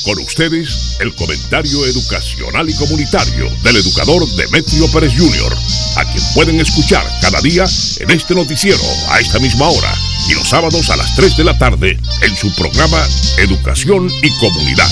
Con ustedes, el comentario educacional y comunitario del educador Demetrio Pérez Jr., a quien pueden escuchar cada día en este noticiero a esta misma hora y los sábados a las 3 de la tarde en su programa Educación y Comunidad.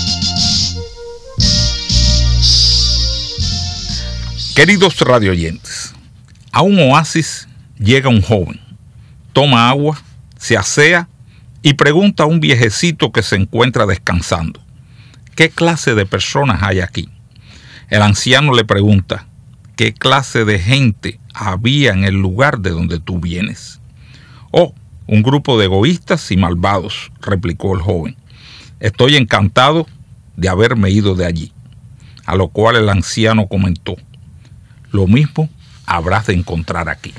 Queridos radioyentes, a un oasis llega un joven, toma agua, se asea y pregunta a un viejecito que se encuentra descansando: ¿qué clase de personas hay aquí? El anciano le pregunta: ¿qué clase de gente había en el lugar de donde tú vienes? Oh, un grupo de egoístas y malvados, replicó el joven. Estoy encantado de haberme ido de allí. A lo cual el anciano comentó: lo mismo habrás de encontrar aquí.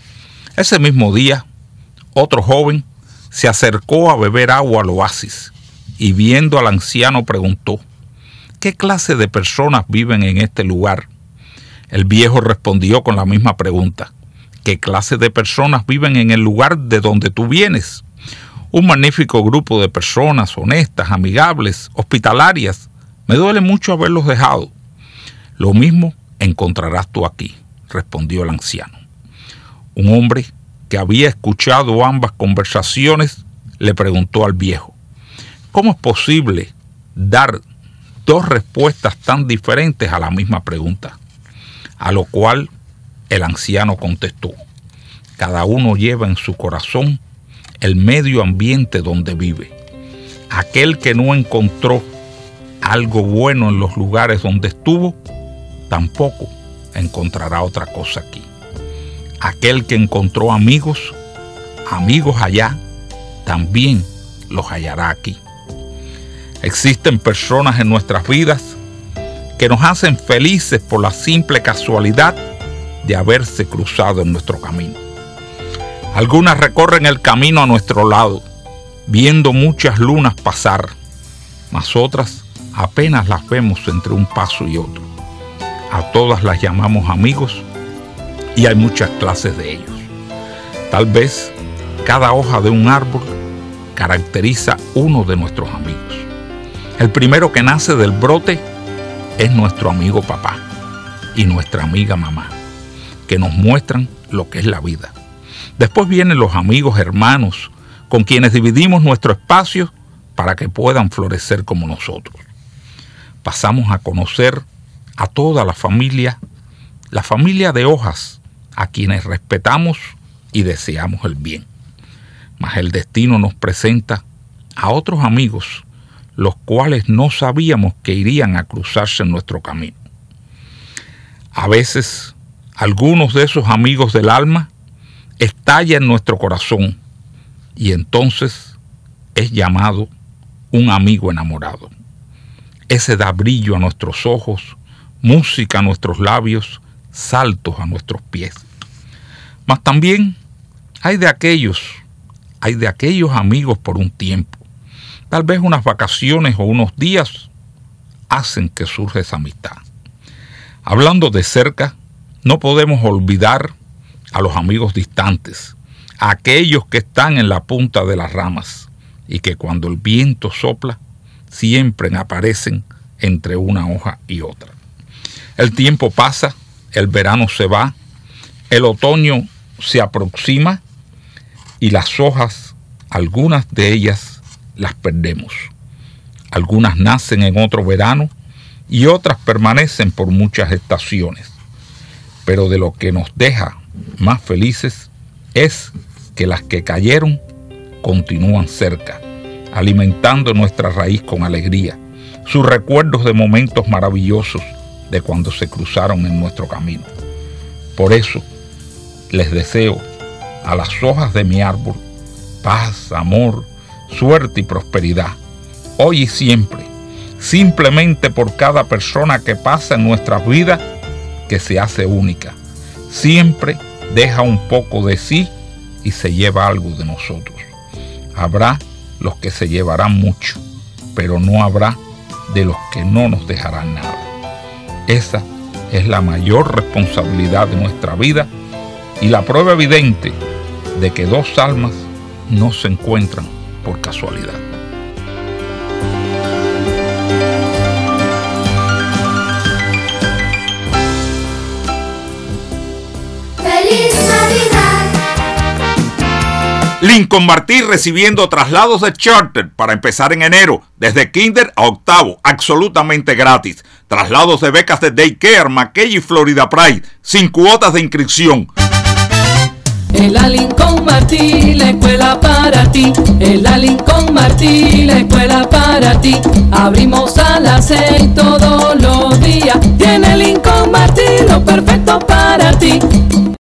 Ese mismo día, otro joven se acercó a beber agua al oasis y viendo al anciano preguntó: ¿qué clase de personas viven en este lugar? El viejo respondió con la misma pregunta: ¿qué clase de personas viven en el lugar de donde tú vienes? Un magnífico grupo de personas honestas, amigables, hospitalarias. Me duele mucho haberlos dejado. Lo mismo encontrarás tú aquí, respondió el anciano. Un hombre que había escuchado ambas conversaciones le preguntó al viejo: ¿cómo es posible dar dos respuestas tan diferentes a la misma pregunta? A lo cual el anciano contestó: cada uno lleva en su corazón el medio ambiente donde vive. Aquel que no encontró algo bueno en los lugares donde estuvo, tampoco encontrará otra cosa aquí. Aquel que encontró amigos allá, también los hallará aquí. Existen personas en nuestras vidas que nos hacen felices por la simple casualidad de haberse cruzado en nuestro camino. Algunas recorren el camino a nuestro lado, viendo muchas lunas pasar, mas otras apenas las vemos entre un paso y otro. A todas las llamamos amigos y hay muchas clases de ellos. Tal vez cada hoja de un árbol caracteriza uno de nuestros amigos. El primero que nace del brote es nuestro amigo papá y nuestra amiga mamá, que nos muestran lo que es la vida. Después vienen los amigos hermanos, con quienes dividimos nuestro espacio para que puedan florecer como nosotros. Pasamos a conocer a toda la familia de hojas, a quienes respetamos y deseamos el bien. Mas el destino nos presenta a otros amigos, los cuales no sabíamos que irían a cruzarse en nuestro camino. A veces, algunos de esos amigos del alma estallan en nuestro corazón y entonces es llamado un amigo enamorado. Ese da brillo a nuestros ojos, música a nuestros labios, saltos a nuestros pies. Mas también hay de aquellos amigos por un tiempo. Tal vez unas vacaciones o unos días hacen que surja esa amistad. Hablando de cerca, no podemos olvidar a los amigos distantes, a aquellos que están en la punta de las ramas y que cuando el viento sopla, siempre aparecen entre una hoja y otra. El tiempo pasa, el verano se va, el otoño se aproxima y las hojas, algunas de ellas las perdemos. Algunas nacen en otro verano y otras permanecen por muchas estaciones. Pero de lo que nos deja más felices es que las que cayeron continúan cerca, alimentando nuestra raíz con alegría, sus recuerdos de momentos maravillosos de cuando se cruzaron en nuestro camino. Por eso les deseo a las hojas de mi árbol paz, amor, suerte y prosperidad, hoy y siempre, simplemente por cada persona que pasa en nuestras vidas, que se hace única. Siempre deja un poco de sí y se lleva algo de nosotros. Habrá los que se llevarán mucho, pero no habrá de los que no nos dejarán nada. Esa es la mayor responsabilidad de nuestra vida y la prueba evidente de que dos almas no se encuentran por casualidad. Lincoln Martí recibiendo traslados de charter para empezar en enero, desde kinder a octavo, absolutamente gratis. Traslados de becas de Daycare, McKay y Florida Pride, sin cuotas de inscripción. En la Lincoln Martí, la escuela para ti. En la Lincoln Martí, la escuela para ti. Abrimos a las 6 todos los días. Tiene Lincoln Martí lo perfecto para